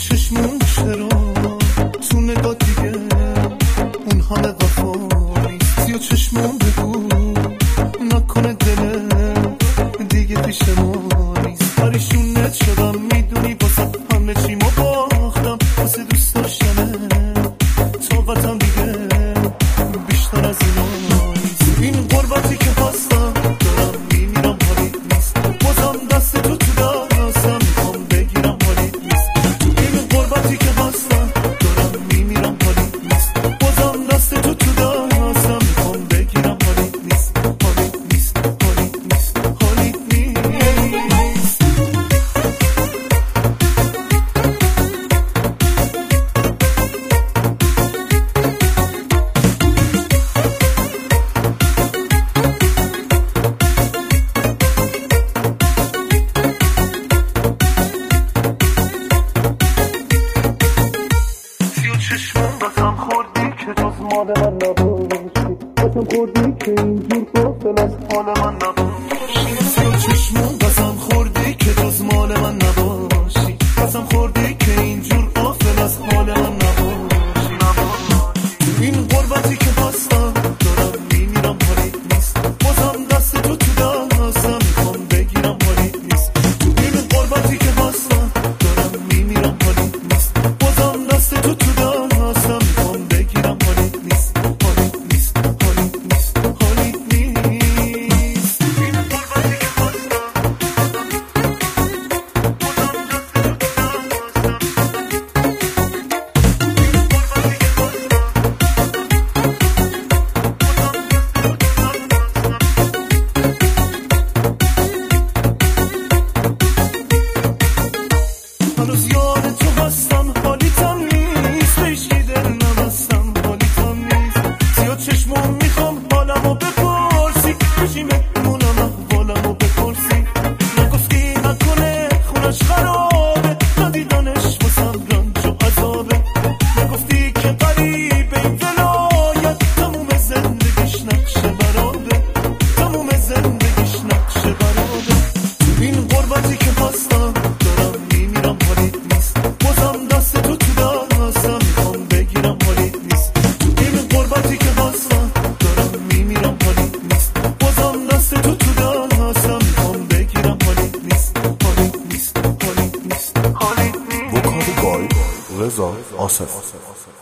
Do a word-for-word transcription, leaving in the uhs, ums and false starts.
چشمون چرا تو نگاه دیگه اون همه وفا نیست؟ سیا چشمون بگو نکنه دل دیگه پیش ما نیست. پریشونت شدم میدونی واسه همه چی ما باختم، واسه دوست داشتنه طاقتم دیگه بیشتر از اینا نیست. این غربتی که هستم دارم میمیرم حالیت نیست، بازم دست تو تو دستم میخوام بگیرم حالیت نیست. این غربتی که هستم دارم میمیرم حالیت نیست، بازم دست تو تو دستم میخوام بگیرم حالیت نیست. حالیت نیست حالیت نیست حالیت نیست. چشمون بسم خوردی که جز مال من نباشی، بسم خوردی که اینجور غافل از حال من نباشی. سیا چشمون بسم خوردی که جز مال من نباشی، بسم خوردی که اینجور غافل از حال من نباشی. این غربتی که هستم دارم میمیرم حالیت نیست، بازم دست تو تو دستم میخوام بگیرم حالیت نیست. این غربتی که هستم دارم میمیرم حالیت نیست، بازم دست تو تو دستم میخوام بگیرم حالیت نیست. حالیت نیست حالیت نیست حالیت نیست. این غربتی که هستم هنوز یاد تو هستم، حالیتم نیست، هیچکی دل نبستم حالیتم نیست. سیا چشمون میخوام حالمو بپرسی، بشی مهمونم احوالمو بپرسی. نگفتی نکنه خونش خرابه، ندیدنش واسم رنج و عذابه. نگفتی که غریبه این ولایت، تموم زندگیش نقشه برابه، تموم زندگیش نقشه برابه. تو این غربتی که هستم دارم میمیرم حالیت نیست، بازم دست تو تو دستم میخوام بگیرم حالیت نیست. تو این غربتی که هستم دارم میمیرم حالیت نیست، بازم دست تو تو دستم میخوام بگیرم حالیت نیست. حالیت نیست حالیت نیست حالیت نیست. وکال گای رضا آصف.